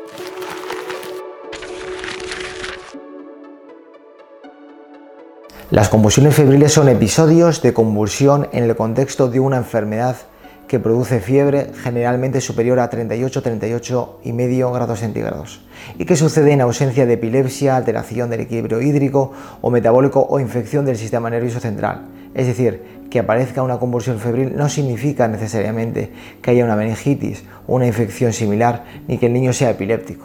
Las convulsiones febriles son episodios de convulsión en el contexto de una enfermedad que produce fiebre generalmente superior a 38,5 grados centígrados y que sucede en ausencia de epilepsia, alteración del equilibrio hídrico o metabólico o infección del sistema nervioso central. Es decir, que aparezca una convulsión febril no significa necesariamente que haya una meningitis o una infección similar ni que el niño sea epiléptico.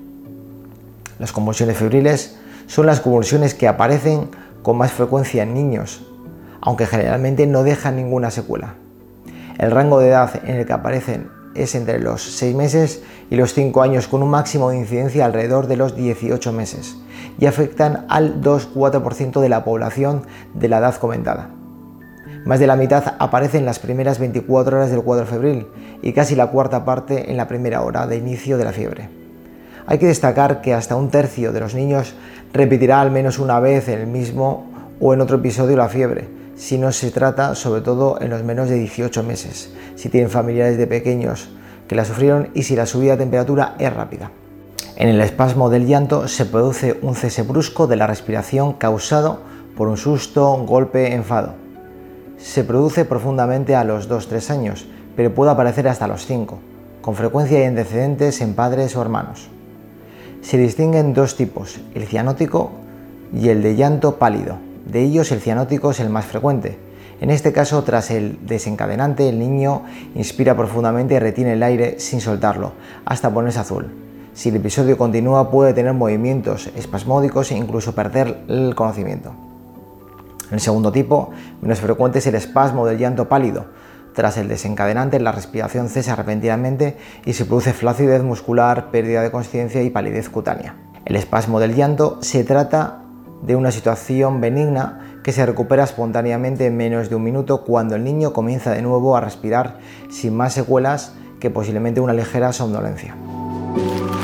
Las convulsiones febriles son las convulsiones que aparecen con más frecuencia en niños, aunque generalmente no dejan ninguna secuela. El rango de edad en el que aparecen es entre los 6 meses y los 5 años, con un máximo de incidencia alrededor de los 18 meses, y afectan al 2,4% de la población de la edad comentada. Más de la mitad aparece en las primeras 24 horas del cuadro febril y casi la cuarta parte en la primera hora de inicio de la fiebre. Hay que destacar que hasta un tercio de los niños repetirá al menos una vez en el mismo o en otro episodio la fiebre, si no se trata sobre todo en los menos de 18 meses, si tienen familiares de pequeños que la sufrieron y si la subida de temperatura es rápida. En el espasmo del llanto se produce un cese brusco de la respiración causado por un susto, golpe, enfado. Se produce profundamente a los 2-3 años, pero puede aparecer hasta los 5, con frecuencia y antecedentes en padres o hermanos. Se distinguen dos tipos, el cianótico y el de llanto pálido. De ellos el cianótico es el más frecuente. En este caso, tras el desencadenante, el niño inspira profundamente y retiene el aire sin soltarlo, hasta ponerse azul. Si el episodio continúa, puede tener movimientos espasmódicos e incluso perder el conocimiento. El segundo tipo, menos frecuente, es el espasmo del llanto pálido. Tras el desencadenante, la respiración cesa repentinamente y se produce flacidez muscular, pérdida de consciencia y palidez cutánea. El espasmo del llanto se trata de una situación benigna que se recupera espontáneamente en menos de un minuto cuando el niño comienza de nuevo a respirar sin más secuelas que posiblemente una ligera somnolencia.